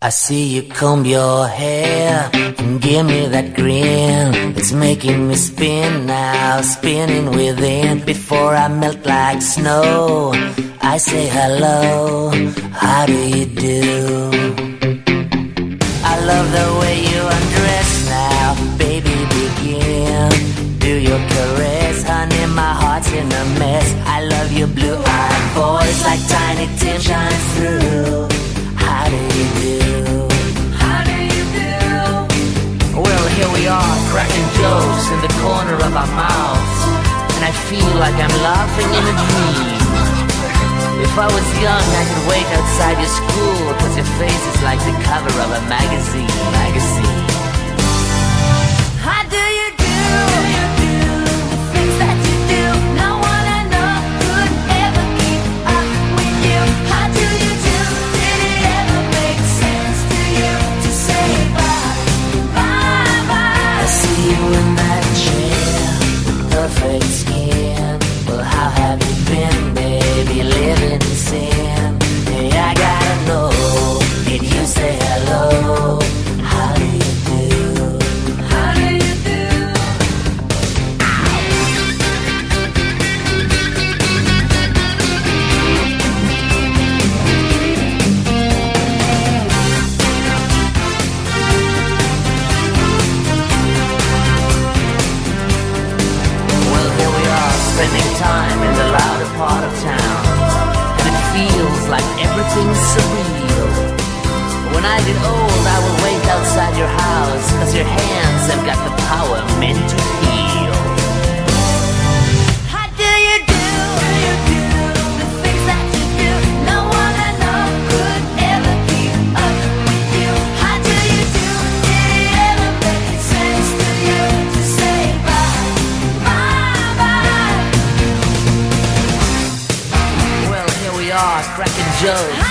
I see you comb your hair and give me that grin. It's making me spin now, spinning within. Before I melt like snow, I say hello, how do you do? I love the way you undress now, baby begin. Do your caress, honey, my heart's in a mess. I love your blue-eyed voice like Tiny Tim shines through. How do you do? How do you do? Well, here we are, cracking jokes in the corner of our mouths, and I feel like I'm laughing in a dream. If I was young, I could wait outside your school, 'cause your face is like the cover of a magazine. How do you do? The things that you do, no one I know could ever keep up with you. How do you do? Did it ever make sense to you to say bye, bye, bye? I see you in that chair, perfect skin. Well, how have you been, baby, living in sin? Hey, I gotta know, did you say hello? How do you do? How do you do? Well, here we are, spending time in the louder part of town, and it feels like everything's surreal. When I get old, I will wait outside your house, 'cause your hands have got the power meant to heal. How do you do? The things that you do, no one I know could ever keep up with you. How do you do? Did it ever make sense to you to say bye, bye, bye? Well, here we are, cracking jokes